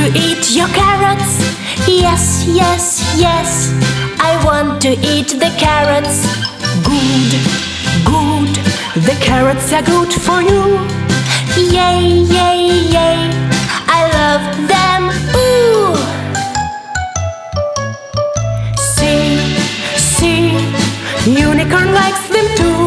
eat your carrots. Yes, yes, yes, I want to eat the carrots. Good, good, the carrots are good for you. Yay, yay, yay, I love them. Ooh. See, see, unicorn likes them too.